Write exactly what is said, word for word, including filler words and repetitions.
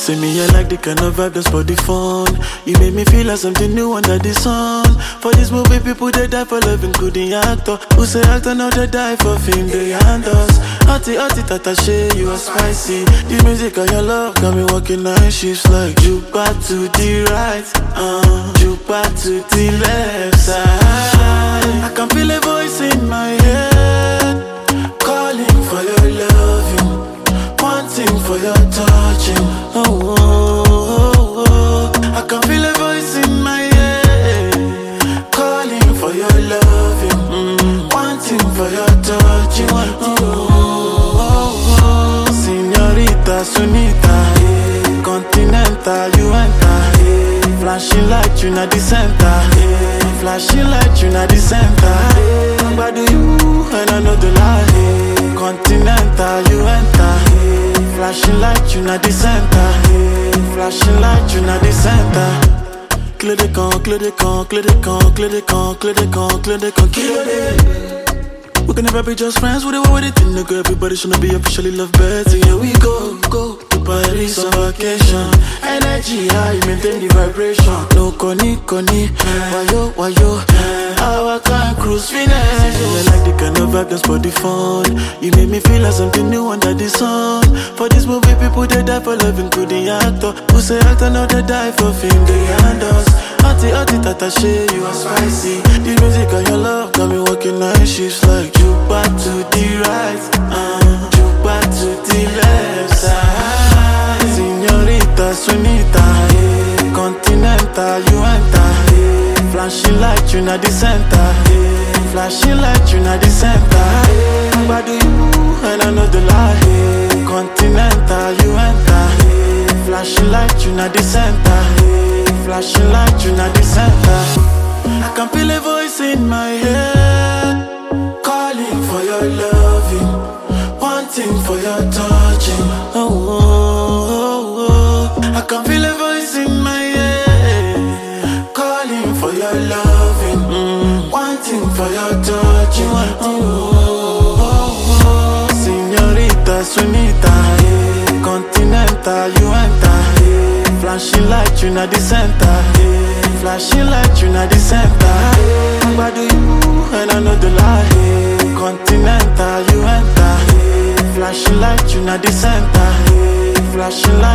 say me, I like the kind of vibe that's for the fun. You make me feel like something new under the sun. For this movie, people they die for love, including actor. Who say actor now they die for fame, they hand us. Auntie, auntie, tata, shey, you are spicy. The music and your love got me walking nine shifts like you back to the right, uh, you back to the left side. I can feel a voice in my head calling for your loving, wanting for your touching. Oh, oh, oh, oh. I can feel a voice in my head calling for your loving, mm, wanting for your touching. Oh, oh, oh, oh. Señorita Sunita, eh, Continental, you enter, eh, flashing light, you not the center, eh, flashing light, you not the center. Eh, but do you and I know the lie, eh, Continental, you enter, eh, flashing light, you not the center, eh, flashing light, you not the center. Clear the con, clear the con, clear the con, clear the con, clear the con, clear the con, kill it. We can never be just friends with it, what would it think? Nigga, everybody shouldn't be officially love beds. And here we go, go to Paris on vacation. Energy high, maintain the vibration. No conny, conny, why yo, why yo? Our kind cruise finish. I like the kind of vibe that's for the fun. You make me feel like something new under the sun. For this movie, people they die for love, including actor. Who say actor now they die for fame, they hand us. Auntie, auntie, tata, shey, you are spicy. The music and your love got me walking nine shifts like you back to the right, uh, you back to the left side. Señorita Sunita, eh, Continental, you enter, eh, flashing light, you not the center, eh, flashing light, you not the center. Eh, but do you and I know the lie, eh, Continental, you enter, eh, flashing light, you not the center, eh, flashing light, you not the center. I can feel a voice in my head calling for your loving, wanting for your touching. Oh, oh, oh, oh. I can feel a voice in my head calling for your loving, mm, wanting for your touching. Oh, oh, oh, oh. Señorita Sunita, eh, Continental, you enter, eh, flashing light, you not the center, eh, flashing light, you not the center. Eh, but do you and I know the lie, eh, Continental, you enter, eh, flashing light, you not the center, eh, flashing light.